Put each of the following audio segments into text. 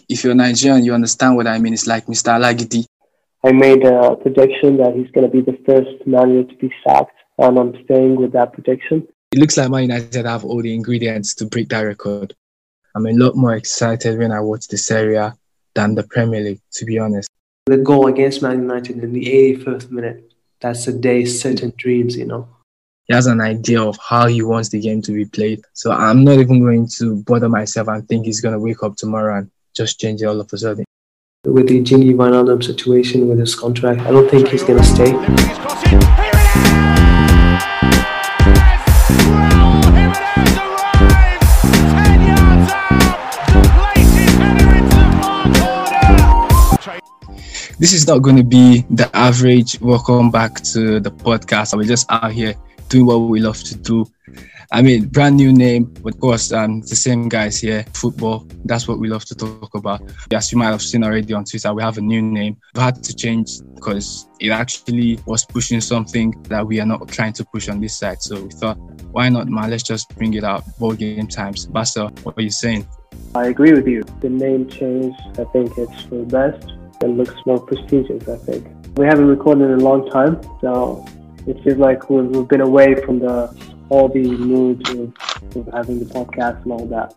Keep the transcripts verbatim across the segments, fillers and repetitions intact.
if you're Nigerian, you understand what I mean. It's like Mister Alagidi. I made a prediction that he's going to be the first manager to be sacked, and I'm staying with that prediction. It looks like Man United have all the ingredients to break that record. I'm a lot more excited when I watch the Serie A than the Premier League, to be honest. The goal against Man United in the eighty-first minute, that's a day set in dreams, you know. He has an idea of how he wants the game to be played. So I'm not even going to bother myself and think he's going to wake up tomorrow and just change it all of a sudden. With the Gini Wijnaldum situation with his contract, I don't think he's going to stay. This is not going to be the average welcome back to the podcast. We're just out here doing what we love to do. I mean, brand new name, but of course, um, the same guys here, football. That's what we love to talk about. As you might have seen already on Twitter, we have a new name. We had to change because it actually was pushing something that we are not trying to push on this side. So we thought, why not, man? Let's just bring it out. Ball game times. Basel, what are you saying? I agree with you. The name change, I think it's for the best. It looks more prestigious, I think. We haven't recorded in a long time, so it feels like we've, we've been away from the all the moods of, of having the podcast and all that.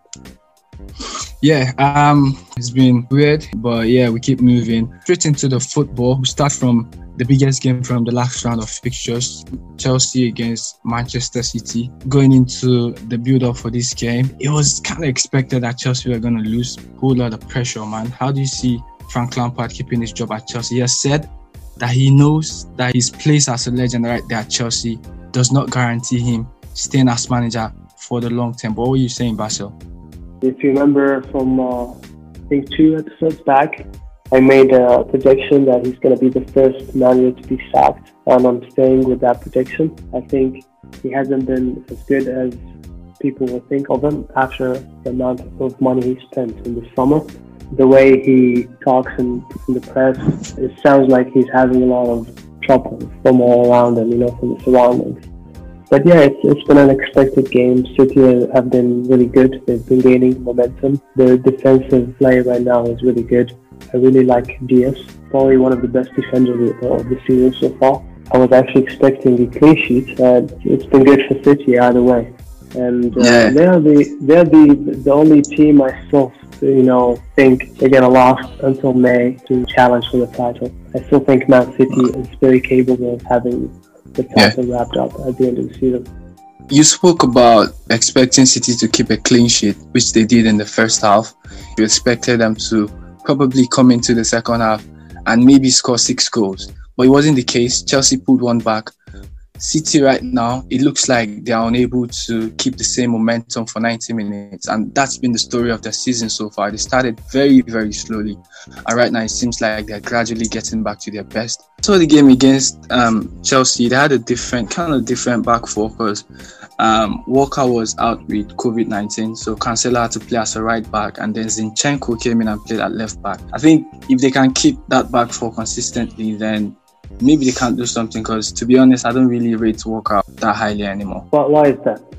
Yeah, um, it's been weird, but yeah, we keep moving. Straight into the football. We start from the biggest game from the last round of fixtures, Chelsea against Manchester City. Going into the build-up for this game, it was kind of expected that Chelsea were going to lose. Whole lot of pressure, man. How do you see Frank Lampard keeping his job at Chelsea? He has said that he knows that his place as a legend right there at Chelsea does not guarantee him staying as manager for the long term. But what were you saying, Basil? If you remember from, uh, I think, two episodes back, I made a prediction that he's going to be the first manager to be sacked, and I'm staying with that prediction. I think he hasn't been as good as people would think of him after the amount of money he spent in the summer. The way he talks in, in the press, it sounds like he's having a lot of trouble from all around him, you know, from the surroundings. But yeah, it's, it's been an unexpected game. City have been really good. They've been gaining momentum. Their defensive play right now is really good. I really like Diaz, probably one of the best defenders of the season so far. I was actually expecting a clean sheet, and it's been good for City either way. And uh, yeah. they're the they're the the only team I still, you know, think they're gonna last until May to challenge for the title. I still think Man City is very capable of having the title yeah. wrapped up at the end of the season. You spoke about expecting City to keep a clean sheet, which they did in the first half. You expected them to probably come into the second half and maybe score six goals, but it wasn't the case. Chelsea pulled one back. City right now, it looks like they are unable to keep the same momentum for ninety minutes, and that's been the story of the season so far. They started very, very slowly, and right now it seems like they're gradually getting back to their best. So the game against um, Chelsea, they had a different, kind of different back four because um, Walker was out with covid nineteen, so Cancelo had to play as a right back, and then Zinchenko came in and played at left back. I think if they can keep that back four consistently, then maybe they can't do something, because to be honest, I don't really rate Walker that highly anymore. But why is that?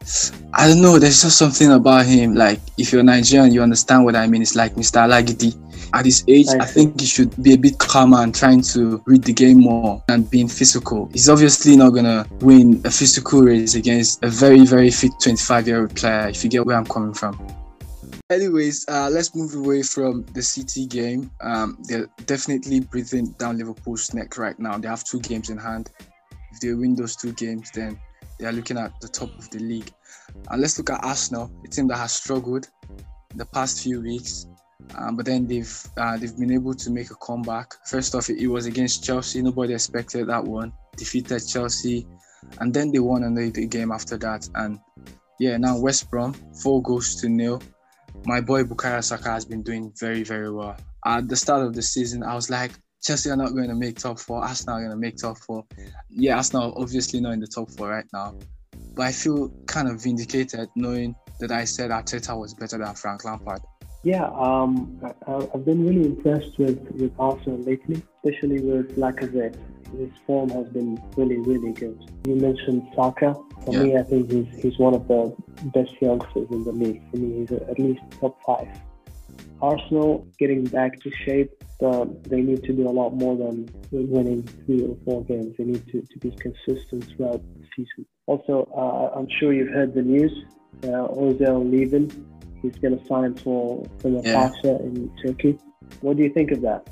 I don't know, there's just something about him. Like, if you're Nigerian, you understand what I mean. It's like Mister Alagidi. At his age, I, I think he should be a bit calmer and trying to read the game more than being physical. He's obviously not going to win a physical race against a very, very fit twenty-five-year-old player, if you get where I'm coming from. Anyways, uh, let's move away from the City game. Um, they're definitely breathing down Liverpool's neck right now. They have two games in hand. If they win those two games, then they are looking at the top of the league. And let's look at Arsenal, a team that has struggled the past few weeks. Um, but then they've uh, they've been able to make a comeback. First off, it was against Chelsea. Nobody expected that one. Defeated Chelsea. And then they won another game after that. And yeah, now West Brom, four goals to nil. My boy Bukayo Saka has been doing very, very well. At the start of the season, I was like, Chelsea are not going to make top four. Arsenal are going to make top four. Yeah, Arsenal obviously not in the top four right now. But I feel kind of vindicated knowing that I said Arteta was better than Frank Lampard. Yeah, um, I, I've been really impressed with, with Arsenal lately, especially with Lacazette. His form has been really, really good. You mentioned Saka. For yeah. me, I think he's he's one of the best youngsters in the league. For me, he's at least top five. Arsenal getting back to shape, but they need to do a lot more than winning three or four games. They need to, to be consistent throughout the season. Also, uh, I'm sure you've heard the news. Uh, Ozil leaving. He's going to sign for Fenerbahce yeah. in Turkey. What do you think of that?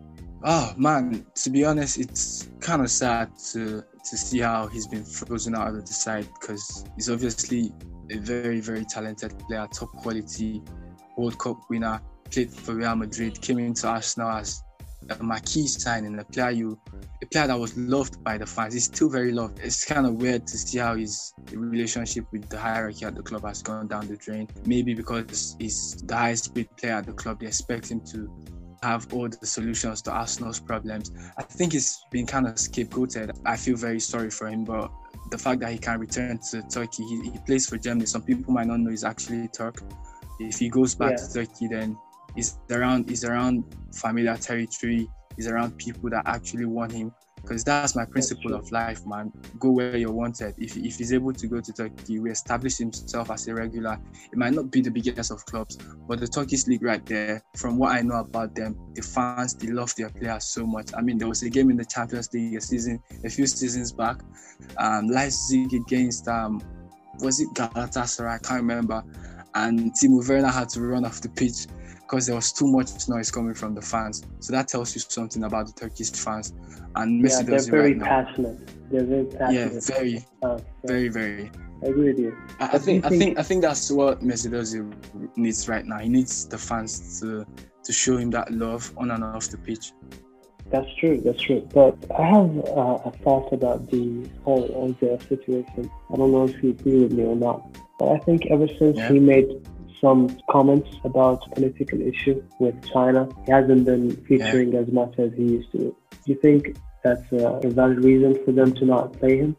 Oh man, to be honest, it's kind of sad to to see how he's been frozen out of the side, because he's obviously a very, very talented player, top quality, World Cup winner, played for Real Madrid, came into Arsenal as a marquee signing, a player you, a player that was loved by the fans. He's still very loved. It's kind of weird to see how his relationship with the hierarchy at the club has gone down the drain. Maybe because he's the highest paid player at the club, they expect him to have all the solutions to Arsenal's problems. I think he's been kind of scapegoated. I feel very sorry for him, but the fact that he can return to Turkey, he, he plays for Germany. Some people might not know he's actually Turk. If he goes back yeah. to Turkey, then he's around, he's around familiar territory. He's around people that actually want him. Because that's my principle of life, man. Go where you're wanted. If, if he's able to go to Turkey, we establish himself as a regular. It might not be the biggest of clubs, but the Turkish league right there, from what I know about them, the fans, they love their players so much. I mean, there was a game in the Champions League a season, a few seasons back. Um, Leipzig against, um, was it Galatasaray? I can't remember. And Timo Werner had to run off the pitch because there was too much noise coming from the fans. So that tells you something about the Turkish fans. And Messi yeah, they're does it very right passionate. Now. They're very passionate. Yeah, very, uh, very, very. I agree with you. I, I think, I think, I think that's what Messi does needs right now. He needs the fans to to show him that love on and off the pitch. That's true. That's true. But I have uh, a thought about the whole Ozil situation. I don't know if you agree with me or not, but I think ever since yeah. he made some comments about political issue with China, he hasn't been featuring yeah. as much as he used to. Do you think that's a, a valid reason for them to not play him?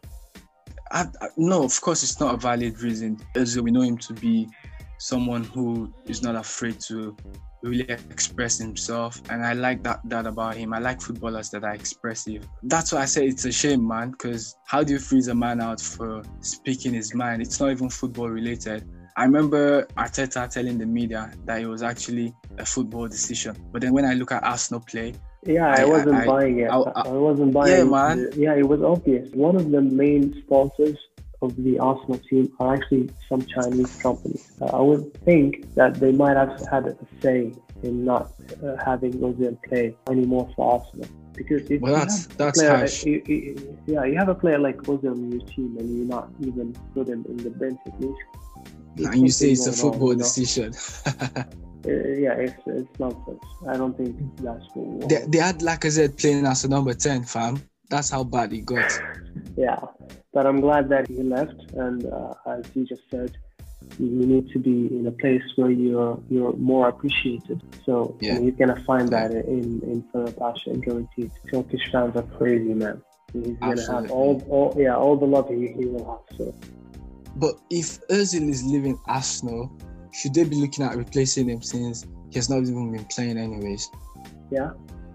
I, I, no, of course it's not a valid reason. As we know him to be someone who is not afraid to really express himself, and I like that that about him. I like footballers that are expressive. That's why I say it's a shame, man, because how do you freeze a man out for speaking his mind? It's not even football related. I remember Arteta telling the media that it was actually a football decision. But then when I look at Arsenal play, yeah, I, I wasn't I, buying it. I, I, I wasn't buying it. Yeah, man. The, yeah, it was obvious. One of the main sponsors of the Arsenal team are actually some Chinese companies. Uh, I would think that they might have had a say in not uh, having Ozil play anymore for Arsenal. Because if well, you that's have that's player, harsh. You, you, yeah, you have a player like Ozil in your team and you not even put him in the bench at least. And you say it's a football on, decision. uh, yeah, it's it's nonsense. I don't think that's what they, they had Lacazette playing as a number ten, fam. That's how bad it got. Yeah, but I'm glad that he left. And uh, as you just said, you need to be in a place where you're you're more appreciated. So yeah. you're gonna find that in in Fenerbahce and guaranteed. Turkish fans are crazy, man. He's gonna Absolutely. have all all yeah all the love he, he will have. So. But if Ozil is leaving Arsenal, should they be looking at replacing him since he has not even been playing anyways? Yeah.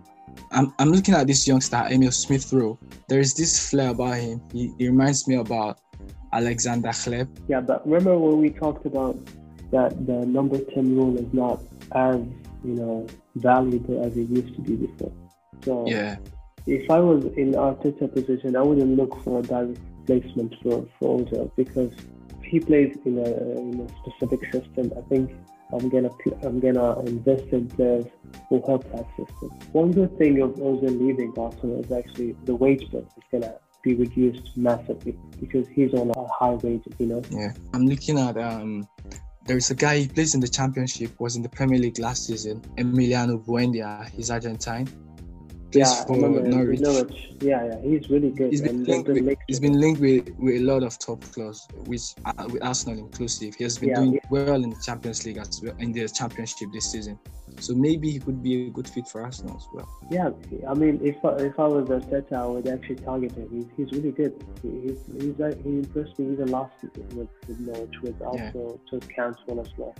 I'm I'm looking at this youngster, Emil Smith-Rowe. There is this flair about him. He, he reminds me about Alexander Hleb. Yeah, but remember when we talked about that the number ten rule is not as, you know, valuable as it used to be before. So yeah. if I was in Arteta position, I wouldn't look for a direct replacement for, for Ozil, because if he plays in a in a specific system, I think I'm gonna I'm gonna invest in players who help that system. One good thing of Ozil leaving Arsenal is actually the wage bill is gonna be reduced massively because he's on a high wage, you know. Yeah, I'm looking at um. There's a guy, he plays in the Championship, was in the Premier League last season, Emiliano Buendia. He's Argentine. Plays yeah, for Norwich. Norwich. Yeah, yeah, he's really good. He's been, linked with, he's been linked with, with a lot of top clubs, which uh, with Arsenal inclusive. He has been yeah, doing yeah. well in the Champions League as well, in the Championship this season. So maybe he could be a good fit for Arsenal as well. Yeah, I mean, if if I was Arteta, I would actually target him. He's he's really good. He, he's he's like, he impressed me even last season with, with Norwich, with also yeah. Todd Cantwell as well.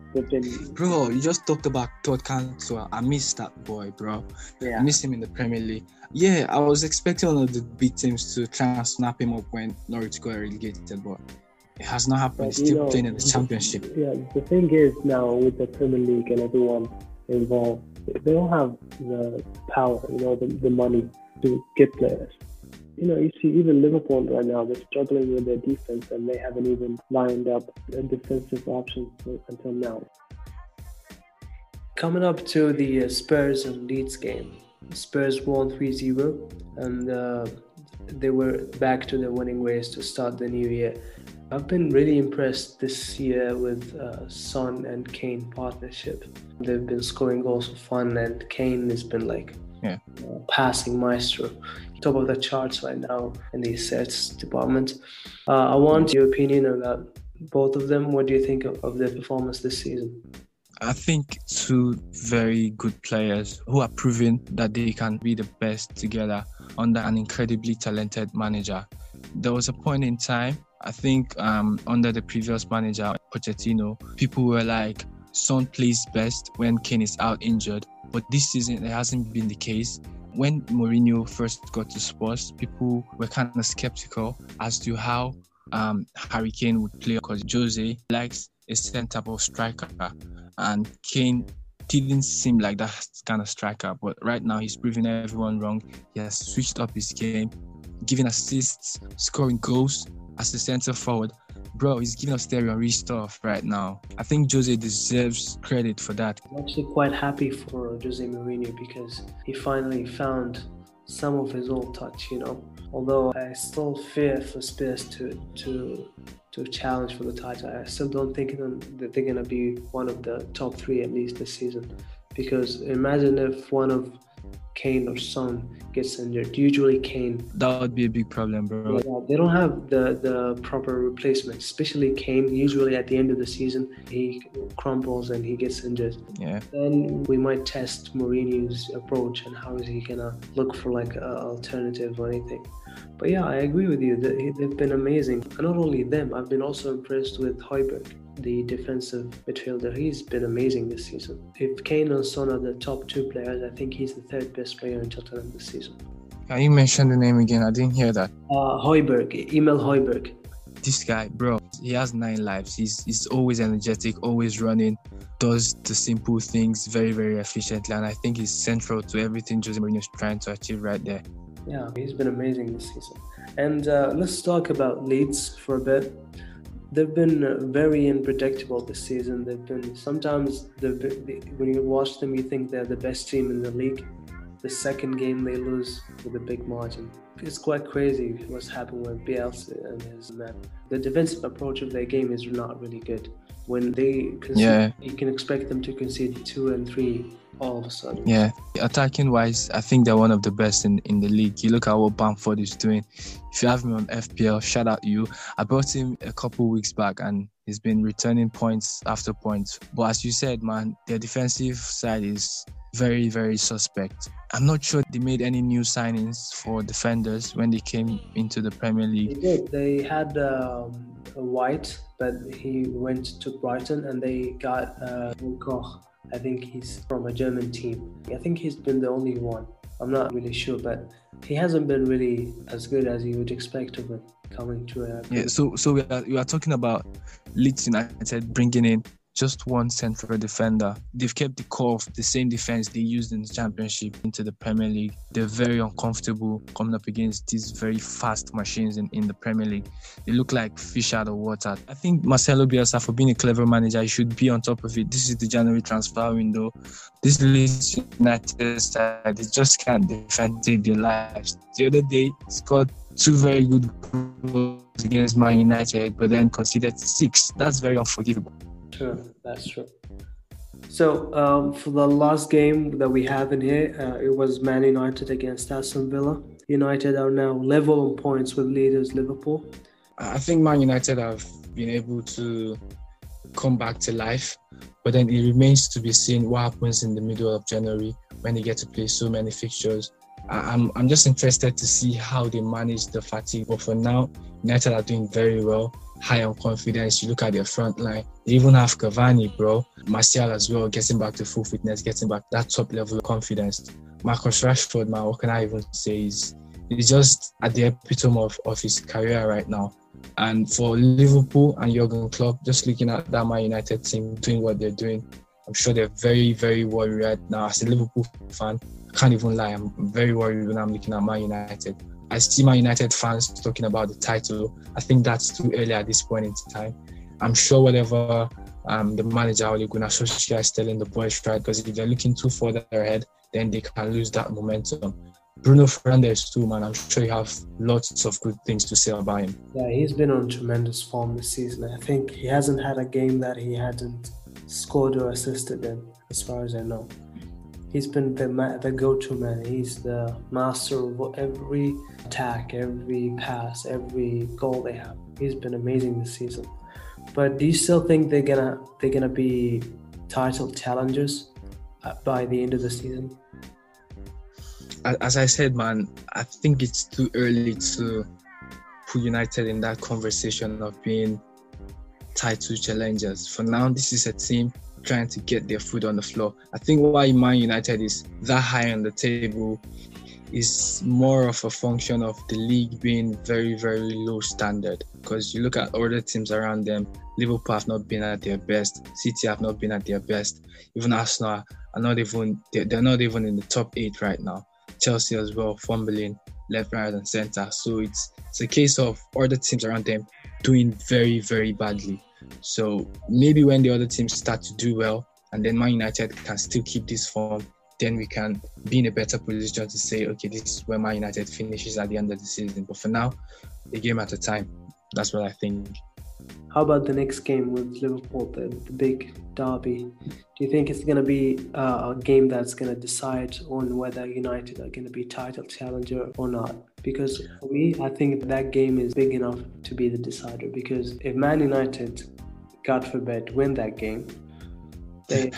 Been, bro, you just talked about Todd Cantwell. I miss that boy, bro. Yeah. I miss him in the Premier League. Yeah, I was expecting one of the big teams to try and snap him up when Norwich got relegated, but It has not happened. But, He's you still know, playing in the the- championship. Yeah, the thing is now with the Premier League and everyone involved, they don't have the power, you know, the, the money to get players. You know, you see even Liverpool right now, they're struggling with their defense and they haven't even lined up a defensive option until now. Coming up to the uh, Spurs and Leeds game, Spurs won three zero and uh, they were back to their winning ways to start the new year. I've been really impressed this year with uh, Son and Kane partnership. They've been scoring goals for fun, and Kane has been like Yeah. uh, passing maestro, top of the charts right now in the assists department. Uh, I want your opinion about both of them. What do you think of, of their performance this season? I think two very good players who are proving that they can be the best together under an incredibly talented manager. There was a point in time, I think um, under the previous manager, Pochettino, people were like, Son plays best when Kane is out injured. But this season, it hasn't been the case. When Mourinho first got to Spurs, people were kind of skeptical as to how um, Harry Kane would play because Jose likes a certain type of striker, and Kane didn't seem like that kind of striker. But right now, he's proving everyone wrong. He has switched up his game, giving assists, scoring goals as a centre forward. Bro, he's giving us theory on real stuff right now. I think Jose deserves credit for that. I'm actually quite happy for Jose Mourinho because he finally found some of his old touch, you know. Although I still fear for Spurs to to to challenge for the title, I still don't think that they're going to be one of the top three at least this season. Because imagine if one of Kane or Son gets injured. Usually Kane. That would be a big problem, bro. Yeah, they don't have the, the proper replacement, especially Kane. Usually at the end of the season, he crumbles and he gets injured. Yeah. Then we might test Mourinho's approach and how is he gonna look for like an alternative or anything. But yeah, I agree with you. They've been amazing. And not only them, I've been also impressed with Højbjerg, the defensive midfielder. He's been amazing this season. If Kane and Son are the top two players, I think he's the third best player in Tottenham this season. Can you mention the name again? I didn't hear that. Uh, Højbjerg, Emil Højbjerg. This guy, bro, he has nine lives. He's he's always energetic, always running, does the simple things very, very efficiently. And I think he's central to everything Jose Mourinho is trying to achieve right there. Yeah, he's been amazing this season. And uh, let's talk about Leeds for a bit. They've been uh, very unpredictable this season. They've been sometimes they, when you watch them, you think they're the best team in the league. The second game they lose with a big margin. It's quite crazy what's happened with Bielsa and his men. The defensive approach of their game is not really good. When they concede, Yeah. you can expect them to concede two and three all of a sudden. Yeah, attacking wise, I think they're one of the best in, in the league. You look at what Bamford is doing. If you have him on F P L, shout out you. I brought him a couple weeks back and he's been returning points after points. But as you said, man, their defensive side is very, very suspect. I'm not sure they made any new signings for defenders when they came into the Premier League. They did. They had um, a White, but he went to Brighton, and they got uh, Koch. I think he's from a German team. I think he's been the only one. I'm not really sure, but he hasn't been really as good as you would expect of him coming to a... Yeah, so so we are, we are talking about Leeds United bringing in just one central defender. They've kept the core of the same defense they used in the Championship into the Premier League. They're very uncomfortable coming up against these very fast machines in, in the Premier League. They look like fish out of water. I think Marcelo Bielsa, for being a clever manager, he should be on top of it. This is the January transfer window. This Leeds United side, they just can't defend their lives. The other day, scored two very good goals against Man United, but then conceded six. That's very unforgivable. True, that's true. So um, for the last game that we have in here, uh, it was Man United against Aston Villa. United are now level on points with leaders Liverpool. I think Man United have been able to come back to life, but then it remains to be seen what happens in the middle of January when they get to play so many fixtures. I'm I'm just interested to see how they manage the fatigue. But for now, United are doing very well, high on confidence. You look at their front line. They even have Cavani, bro. Martial as well, getting back to full fitness, getting back that top level of confidence. Marcus Rashford, man, what can I even say? He's, he's just at the epitome of, of his career right now. And for Liverpool and Jurgen Klopp, just looking at that Man United team doing what they're doing, I'm sure they're very, very worried right now. As a Liverpool fan, I can't even lie, I'm very worried when I'm looking at Man United. I see Man United fans talking about the title. I think that's too early at this point in time. I'm sure whatever um, the manager, Ole Gunnar Solskjaer, is telling the boys, right, because if they're looking too further ahead, then they can lose that momentum. Bruno Fernandes too, man. I'm sure you have lots of good things to say about him. Yeah, he's been on tremendous form this season. I think he hasn't had a game that he hadn't scored or assisted in, as far as I know. He's been the ma- the go-to man. He's the master of every attack, every pass, every goal they have. He's been amazing this season. But do you still think they're gonna they're gonna be title challengers by the end of the season? As I said, man, I think it's too early to put United in that conversation of being title challengers. For now, this is a team trying to get their foot on the floor. I think why Man United is that high on the table is more of a function of the league being very, very low standard. Because you look at other teams around them, Liverpool have not been at their best, City have not been at their best, even Arsenal are not even, they're not even in the top eight right now. Chelsea as well, fumbling left, right, and centre. So it's it's a case of other teams around them doing very, very badly. So maybe when the other teams start to do well, and then Man United can still keep this form, then we can be in a better position to say, okay, this is where Man United finishes at the end of the season. But for now, a game at a time. That's what I think. How about the next game with Liverpool, the, the big derby? Do you think it's going to be uh, a game that's going to decide on whether United are going to be title challenger or not? Because for me, I think that game is big enough to be the decider. Because if Man United, God forbid, win that game, they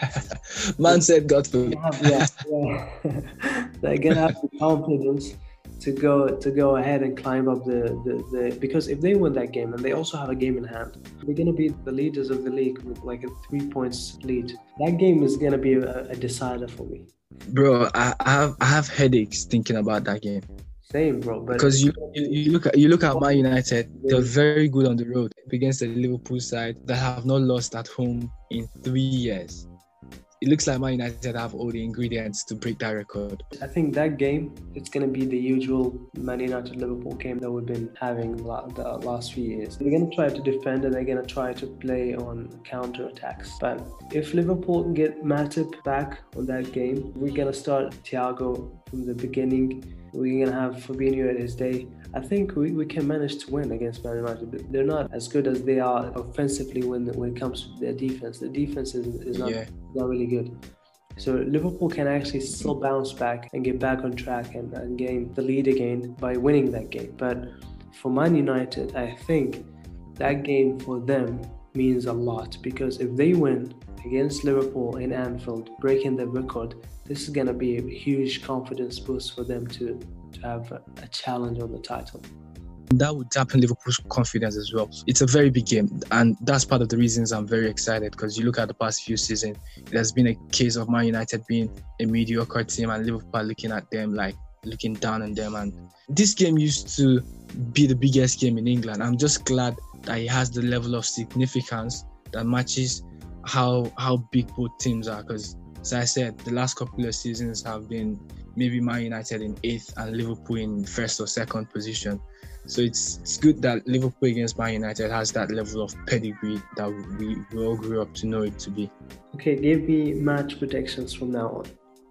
Man said, God forbid. Have, yeah, yeah. They're going to have the confidence to go to go ahead and climb up the, the, the because if they win that game and they also have a game in hand, they're going to be the leaders of the league with like a three points lead. That game is going to be a, a decider for me. Bro, I, I have I have headaches thinking about that game. Same, bro. But because you, you you look at you look at Man United, they're very good on the road against the Liverpool side that have not lost at home in three years. It looks like Man United have all the ingredients to break that record. I think that game, it's going to be the usual Man United-Liverpool game that we've been having the last few years. They're going to try to defend and they're going to try to play on counter-attacks. But if Liverpool get Matip back on that game, we're going to start Thiago from the beginning. We're going to have Fabinho at his day. I think we, we can manage to win against Man United. They're not as good as they are offensively when when it comes to their defense. The defense is, is not, yeah. not really good. So Liverpool can actually still bounce back and get back on track and, and gain the lead again by winning that game. But for Man United, I think that game for them means a lot, because if they win against Liverpool in Anfield, breaking the record, this is going to be a huge confidence boost for them to to have a, a challenge on the title. That would dampen Liverpool's confidence as well. It's a very big game, and that's part of the reasons I'm very excited, because you look at the past few seasons, it has been a case of Man United being a mediocre team and Liverpool looking at them like looking down on them. And this game used to be the biggest game in England. I'm just glad that it has the level of significance that matches how how big both teams are, because as I said, the last couple of seasons have been maybe Man United in eighth and Liverpool in first or second position. So it's it's good that Liverpool against Man United has that level of pedigree that we, we all grew up to know it to be. Okay, give me match predictions from now on.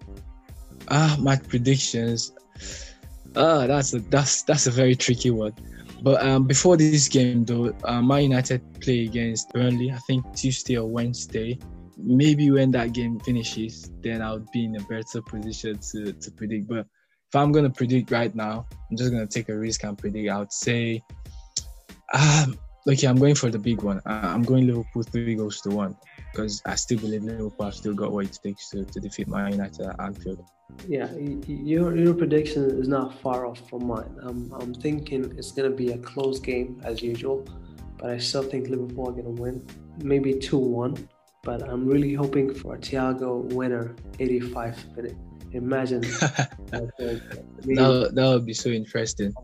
Ah, match predictions. Ah, that's a that's that's a very tricky one. But um, before this game though, uh, Man United play against Burnley, I think Tuesday or Wednesday. Maybe when that game finishes, then I'll be in a better position to, to predict. But if I'm going to predict right now, I'm just going to take a risk and predict. I would say, um, okay, I'm going for the big one. Uh, I'm going Liverpool three goals to one, because I still believe Liverpool have still got what it takes to, to defeat Man United at Anfield. Yeah, your your prediction is not far off from mine. I'm, I'm thinking it's going to be a close game as usual, but I still think Liverpool are going to win. Maybe two one. But I'm really hoping for a Thiago winner, eighty-fifth minute. Imagine. that, that would be so interesting.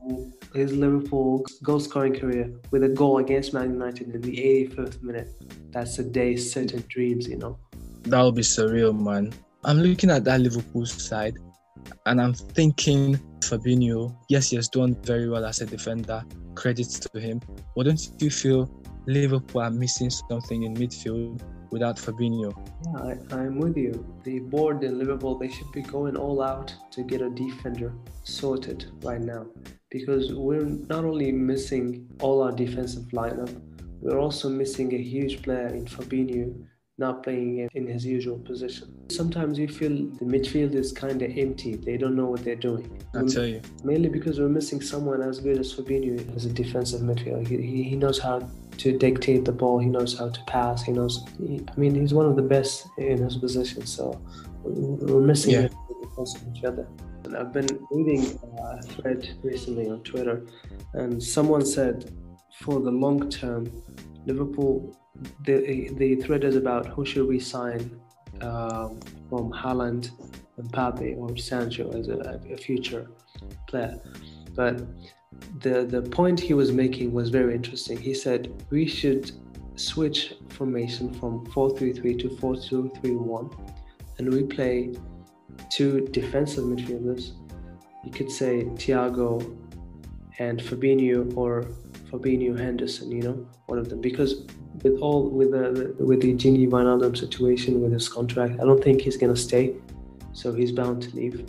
his Liverpool goal-scoring career with a goal against Man United in the eighty-fifth minute. That's a day set in dreams, you know. That would be surreal, man. I'm looking at that Liverpool side and I'm thinking Fabinho, yes, he has done very well as a defender. Credits to him. But don't you feel Liverpool are missing something in midfield without Fabinho? Yeah, I, I'm with you. The board in Liverpool, they should be going all out to get a defender sorted right now. Because we're not only missing all our defensive lineup, we're also missing a huge player in Fabinho, not playing in his usual position. Sometimes you feel the midfield is kind of empty. They don't know what they're doing. I'll tell you. Mainly because we're missing someone as good as Fabinho as a defensive midfielder. He, he knows how to dictate the ball. He knows how to pass. He knows. He, I mean, he's one of the best in his position. So we're missing yeah. it because of each other. And I've been reading a thread recently on Twitter, and someone said, for the long term, Liverpool. The the thread is about who should we sign um, from Haaland, Mbappe, or Sancho as a, a future player. But the the point he was making was very interesting. He said we should switch formation from four three three to four two three one, and we play two defensive midfielders. You could say Thiago and Fabinho, or Fabinho Henderson, you know, one of them. Because with all with the with the Gini Wijnaldum situation with his contract, I don't think he's gonna stay, so he's bound to leave.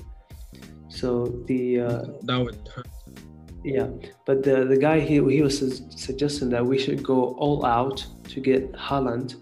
So the uh, that would hurt. Yeah, but the the guy he he was su- suggesting that we should go all out to get Haaland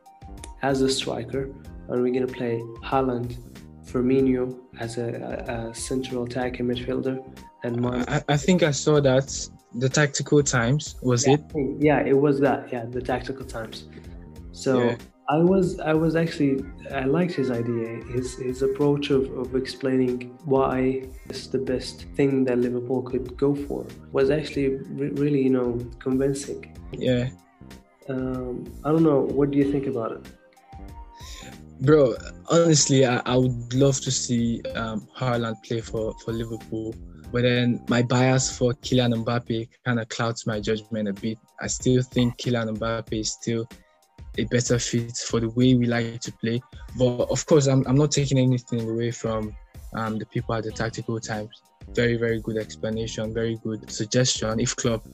as a striker, and we're gonna play Haaland, Firmino as a, a, a central attacking midfielder, and Man- I, I think I saw that. The Tactical Times, was yeah, it? Yeah, it was that. Yeah, the Tactical Times. So yeah. I was, I was actually, I liked his idea, his his approach of, of explaining why it's the best thing that Liverpool could go for was actually re- really, you know, convincing. Yeah. Um, I don't know. What do you think about it? Bro, honestly, I, I would love to see um, Haaland play for, for Liverpool. But then my bias for Kylian Mbappe kind of clouds my judgment a bit. I still think Kylian Mbappe is still a better fit for the way we like to play. But of course, I'm I'm not taking anything away from um, the people at the Tactical Times. Very, very good explanation, very good suggestion. If Klopp,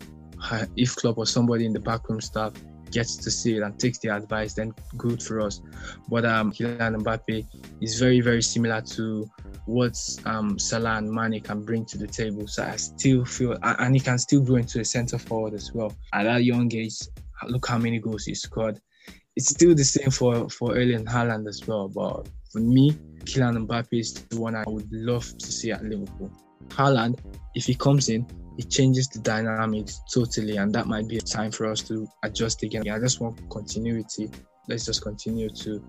if Klopp or somebody in the backroom staff gets to see it and takes the advice, then good for us. But um, Kylian Mbappe is very, very similar to what um, Salah and Mane can bring to the table. So I still feel, and he can still grow into a centre forward as well. At that young age, look how many goals he scored. It's still the same for, for Erling Haaland as well. But for me, Kylian Mbappe is the one I would love to see at Liverpool. Haaland, if he comes in, it changes the dynamics totally, and that might be a time for us to adjust again. I just want continuity. Let's just continue to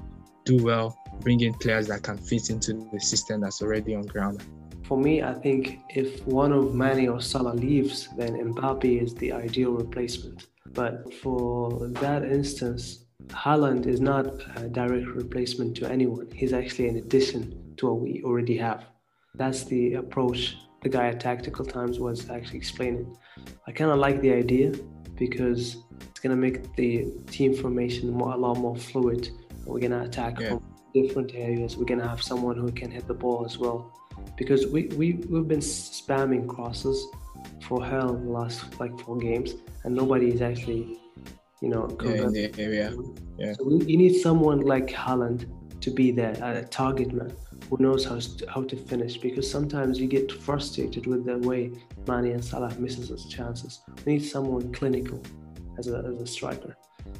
do well, bring in players that can fit into the system that's already on ground. For me, I think if one of Mane or Salah leaves, then Mbappe is the ideal replacement. But for that instance, Haaland is not a direct replacement to anyone. He's actually an addition to what we already have. That's the approach the guy at Tactical Times was actually explaining. I kind of like the idea because it's going to make the team formation more, a lot more fluid. We're going to attack yeah. from different areas. We're going to have someone who can hit the ball as well. Because we, we, we've been spamming crosses for hell in the last like four games, and nobody is actually, you know, yeah, in the area. Yeah. So we, you need someone like Haaland to be there, a target man who knows how to, how to finish, because sometimes you get frustrated with the way Mane and Salah misses his chances. We need someone clinical as a, as a striker.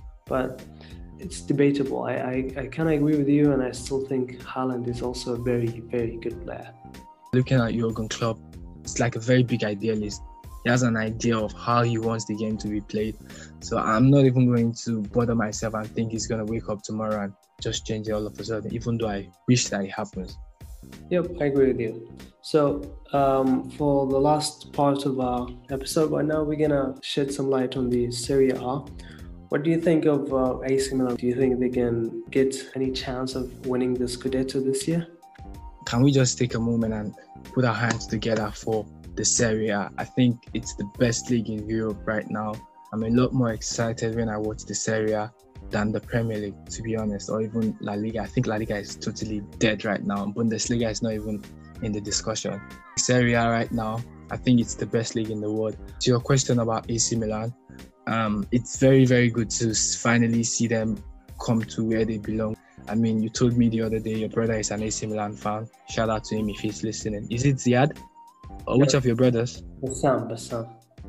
But it's debatable. I, I, I kind of agree with you, and I still think Haaland is also a very, very good player. Looking at Jurgen Klopp, it's like a very big idealist. He has an idea of how he wants the game to be played. So I'm not even going to bother myself and think he's going to wake up tomorrow and just change it all of a sudden, even though I wish that it happens. Yep, I agree with you. So um, for the last part of our episode right now, we're going to shed some light on the Serie A. What do you think of uh, A C Milan? Do you think they can get any chance of winning the Scudetto this year? Can we just take a moment and put our hands together for the Serie A. I think it's the best league in Europe right now. I'm a lot more excited when I watch the Serie A than the Premier League, to be honest, or even La Liga. I think La Liga is totally dead right now. Bundesliga is not even in the discussion. Serie A right now, I think it's the best league in the world. To your question about A C Milan, um, it's very, very good to finally see them come to where they belong. I mean, you told me the other day your brother is an A C Milan fan. Shout out to him if he's listening. Is it Ziad? Or yeah. Which of your brothers? Bassam, Bassam.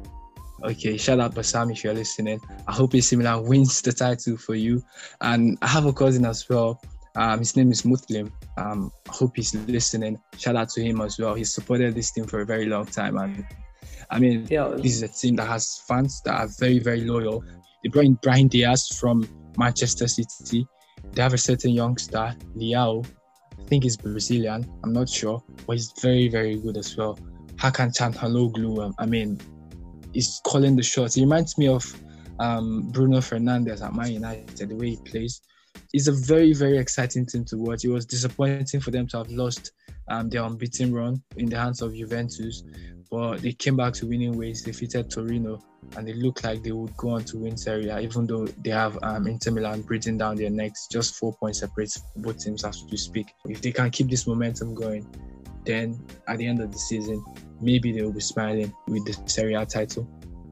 Okay, shout out Bassam if you're listening. I hope A C Milan wins the title for you. And I have a cousin as well. Um, his name is Muslim. Um, I hope he's listening. Shout out to him as well. He's supported this team for a very long time. And I mean, yeah. This is a team that has fans that are very, very loyal. They brought in Brahim Diaz from Manchester City. They have a certain youngster, Leao. I think he's Brazilian. I'm not sure. But he's very, very good as well. Hakan Çalhanoğlu, um, I mean, he's calling the shots. He reminds me of um, Bruno Fernandes at Man United, the way he plays. It's a very, very exciting team to watch. It was disappointing for them to have lost um, their unbeaten run in the hands of Juventus, but they came back to winning ways, defeated Torino, and they look like they would go on to win Serie A, even though they have um, Inter Milan breathing down their necks. Just four points separates both teams as we speak. If they can keep this momentum going, then at the end of the season, maybe they will be smiling with the Serie A title.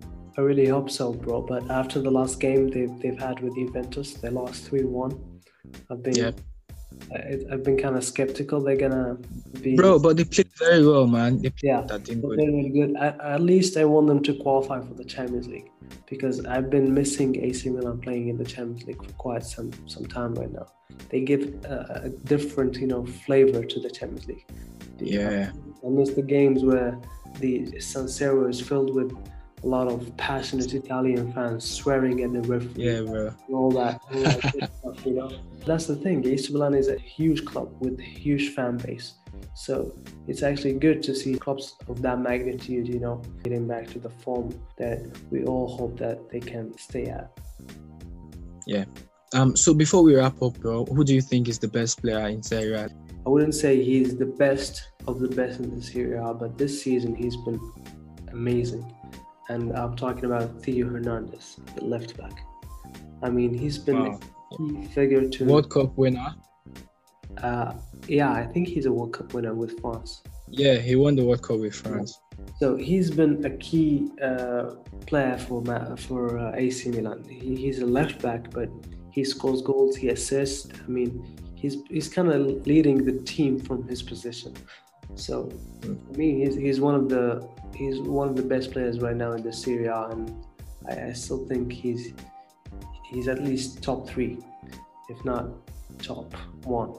I really hope so, bro. But after the last game they've they've had with Juventus, they lost three one. I've been, yeah. I, I've been kind of skeptical they're gonna be. Bro, but they played very well, man. They played yeah, that team they good. played really good. I, at least I want them to qualify for the Champions League because I've been missing A C Milan playing in the Champions League for quite some some time right now. They give a, a different, you know, flavor to the Champions League. Yeah, I miss the games where the San Siro is filled with a lot of passionate Italian fans swearing at the referee. Yeah, bro. And all that, all that good stuff, you know. That's the thing. A C Milan is a huge club with a huge fan base. So it's actually good to see clubs of that magnitude, you know, getting back to the form that we all hope that they can stay at. Yeah. Um. So before we wrap up, bro, who do you think is the best player in Serie A? I wouldn't say he's the best of the best in the Serie A, but this season he's been amazing. And I'm talking about Theo Hernandez, the left back. I mean, he's been wow. a key figure to... World Cup winner? Uh, yeah, I think he's a World Cup winner with France. Yeah, he won the World Cup with France. So he's been a key uh, player for for uh, A C Milan. He, he's a left back, but he scores goals, he assists. I mean, he's he's kind of leading the team from his position. So mm. for me, he's he's one of the he's one of the best players right now in the Serie A, and I, I still think he's he's at least top three, if not top one.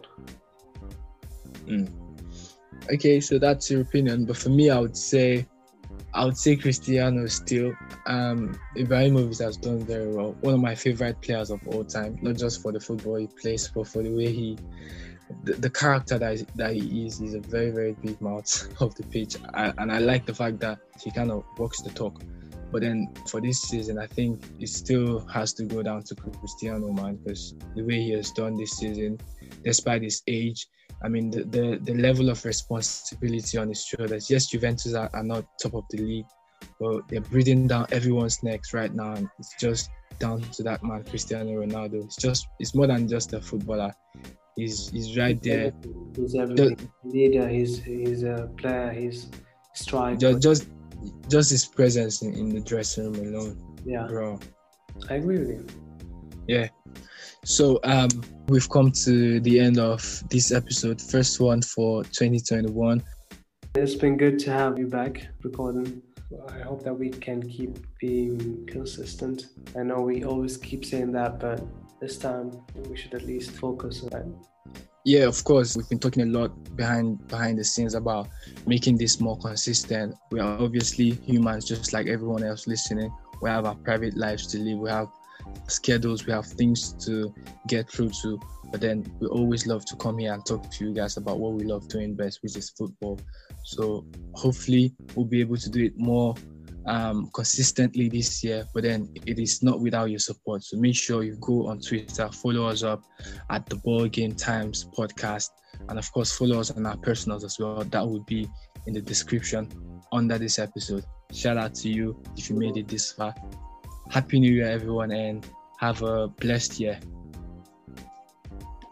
Mm. Okay, so that's your opinion, but for me, I would say, I would say Cristiano still. Um, Ibrahimovic has done very well. One of my favorite players of all time, not just for the football he plays, but for the way he, the, the character that that he is. He's a very, very big mouth of the pitch, I, and I like the fact that he kind of walks the talk. But then for this season, I think it still has to go down to Cristiano, man, because the way he has done this season, despite his age. I mean, the, the, the level of responsibility on his shoulders. Yes, Juventus are, are not top of the league, but they're breathing down everyone's necks right now. And it's just down to that man, Cristiano Ronaldo. It's just, it's more than just a footballer. He's he's right there. He's everything. Just, leader, he's, he's a player, he's striker. Just, just, just his presence in, in the dressing room alone. Yeah. Bro. I agree with you. Yeah. So um, we've come to the end of this episode, first one for twenty twenty-one. It's been good to have you back recording. I hope that we can keep being consistent. I know we always keep saying that, but this time we should at least focus on that. Yeah, of course. We've been talking a lot behind behind the scenes about making this more consistent. We are obviously humans, just like everyone else listening. We have our private lives to live. We have schedules, we have things to get through to, but then we always love to come here and talk to you guys about what we love doing best, which is football. So hopefully we'll be able to do it more um, consistently this year, but then it is not without your support. So make sure you go on Twitter, follow us up at the Ball Game Times podcast, and of course follow us on our personals as well. That would be in the description under this episode. Shout out to you if you made it this far. Happy New Year, everyone, and have a blessed year.